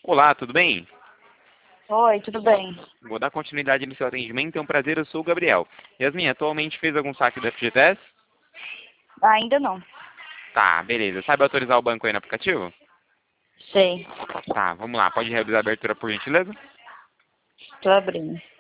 Olá, tudo bem? Oi, tudo bem? Vou dar continuidade no seu atendimento. É um prazer, eu sou o Gabriel. Yasmin, atualmente fez algum saque do FGTS? Ainda não. Tá, beleza. Sabe autorizar o banco aí no aplicativo? Sei. Tá, vamos lá. Pode realizar a abertura por gentileza? Tô abrindo.